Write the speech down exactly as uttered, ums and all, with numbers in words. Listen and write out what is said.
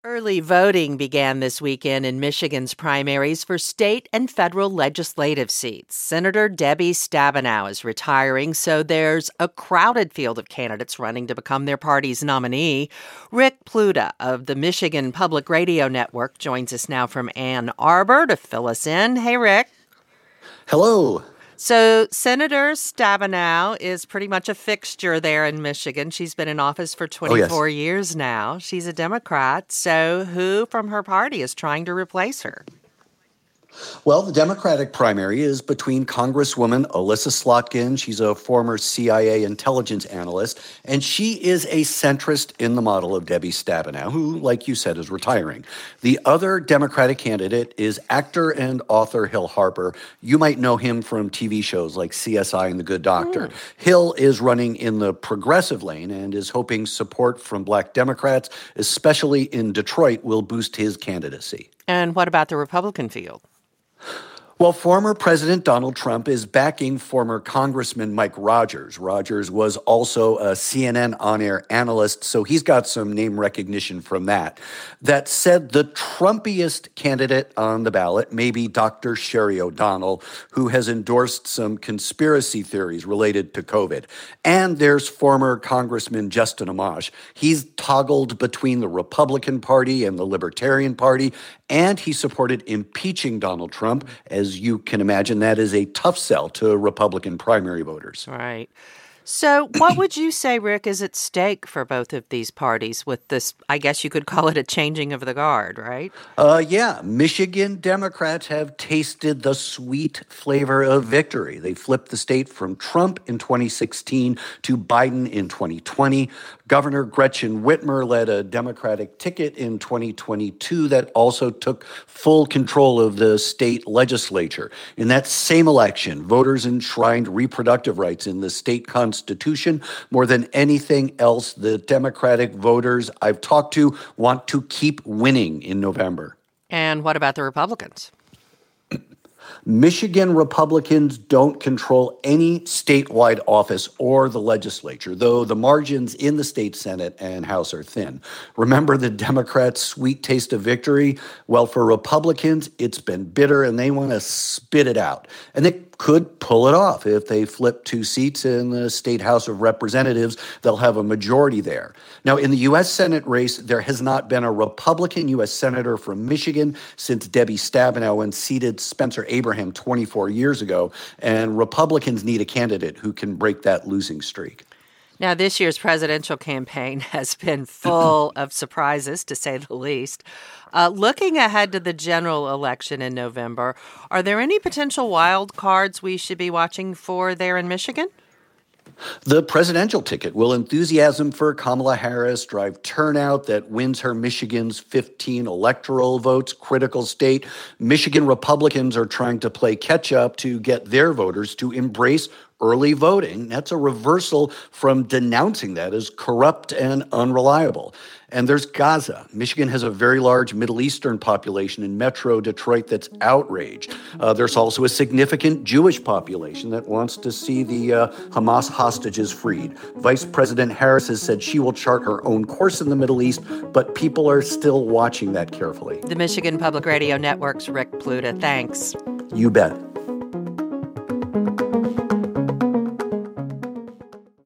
Early voting began this weekend in Michigan's primaries for state and federal legislative seats. Senator Debbie Stabenow is retiring, so there's a crowded field of candidates running to become their party's nominee. Rick Pluta of the Michigan Public Radio Network joins us now from Ann Arbor to fill us in. Hey, Rick. Hello. So Senator Stabenow is pretty much a fixture there in Michigan. She's been in office for twenty-four oh, yes. years now. She's a Democrat. So who from her party is trying to replace her? Well, the Democratic primary is between Congresswoman Elissa Slotkin. She's a former C I A intelligence analyst, and she is a centrist in the model of Debbie Stabenow, who, like you said, is retiring. The other Democratic candidate is actor and author Hill Harper. You might know him from T V shows like C S I and The Good Doctor. Mm. Hill is running in the progressive lane and is hoping support from Black Democrats, especially in Detroit, will boost his candidacy. And what about the Republican field? Well, former President Donald Trump is backing former Congressman Mike Rogers. Rogers was also a C N N on-air analyst, so he's got some name recognition from that. That said, the Trumpiest candidate on the ballot may be Doctor Sherry O'Donnell, who has endorsed some conspiracy theories related to COVID. And there's former Congressman Justin Amash. He's toggled between the Republican Party and the Libertarian Party, and he supported impeaching Donald Trump. As you can imagine, that is a tough sell to Republican primary voters. Right. So what would you say, Rick, is at stake for both of these parties with this, I guess you could call it a changing of the guard, right? Uh, yeah. Michigan Democrats have tasted the sweet flavor of victory. They flipped the state from Trump in twenty sixteen to Biden in twenty twenty. Governor Gretchen Whitmer led a Democratic ticket in twenty twenty-two that also took full control of the state legislature. In that same election, voters enshrined reproductive rights in the state constitution. Constitution. More than anything else, the Democratic voters I've talked to want to keep winning in November. And what about the Republicans? Michigan Republicans don't control any statewide office or the legislature, though the margins in the state Senate and House are thin. Remember the Democrats' sweet taste of victory? Well, for Republicans, it's been bitter, and they want to spit it out. And they could pull it off. If they flip two seats in the state House of Representatives, they'll have a majority there. Now, in the U S Senate race, there has not been a Republican U S Senator from Michigan since Debbie Stabenow unseated Spencer Abraham twenty-four years ago, and Republicans need a candidate who can break that losing streak. Now, this year's presidential campaign has been full of surprises, to say the least. Uh, looking ahead to the general election in November, are there any potential wild cards we should be watching for there in Michigan? The presidential ticket will enthusiasm for Kamala Harris drive turnout that wins her Michigan's fifteen electoral votes, critical state. Michigan Republicans are trying to play catch up to get their voters to embrace early voting. That's a reversal from denouncing that as corrupt and unreliable. And there's Gaza. Michigan has a very large Middle Eastern population in Metro Detroit that's outraged. Uh, there's also a significant Jewish population that wants to see the uh, Hamas hostages freed. Vice President Harris has said she will chart her own course in the Middle East, but people are still watching that carefully. The Michigan Public Radio Network's Rick Pluta. Thanks. You bet.